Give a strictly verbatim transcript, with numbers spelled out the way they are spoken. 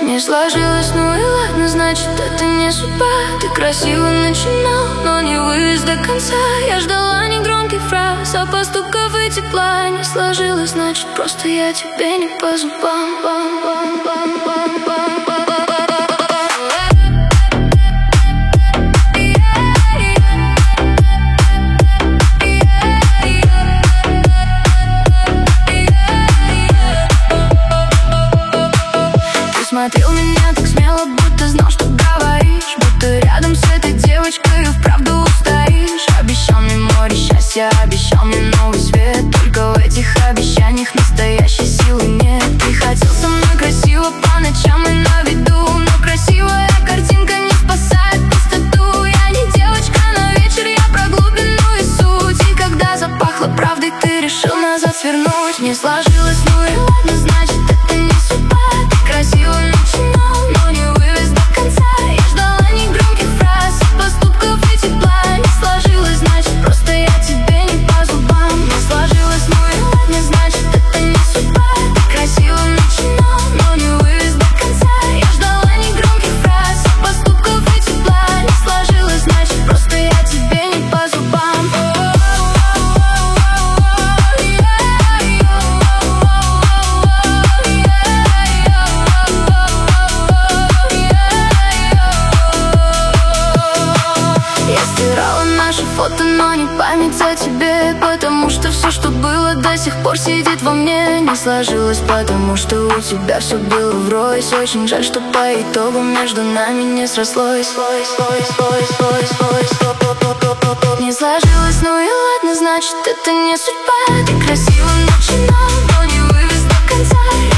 Не сложилось, ну и ладно, значит это не судьба. Ты красиво начинал, но не вывез до конца. Я ждала негромких фраз, а поступков и тепла. Не сложилось, значит просто я тебе не по зубам. Смотрел меня так смело, будто знал, что говоришь. Будто рядом с этой девочкой и вправду устоишь. Обещал мне море счастья, обещал мне новый свет. Только в этих обещаниях настоящей силы нет. Ты хотел со мной красиво по ночам и на виду, но красивая картинка не спасает пустоту. Я не девочка, но вечер я про глубину и суть. И когда запахло правдой, ты решил назад свернуть. Не сложилось, ну и ладно, значит это не судьба. Ты красиво начинал, но не вывез до конца. Я ждала негромких фраз, поступков и тепла. Не сложилось, значит просто я тебе не по зубам. Не сложилось, ну и ладно, значит это не судьба. Ты красиво начинал, но не вывез до конца. Я ждала негромких фраз, поступков и тепла. Не сложилось, значит просто я тебе не по зубам. Фото, но не память о тебе. Потому что все, что было, до сих пор сидит во мне. Не сложилось, потому что у тебя все было врозь. Очень жаль, что по итогу между нами не срослось. Не сложилось, ну и ладно, значит это не судьба. Ты красиво начинал, но не вывез до конца.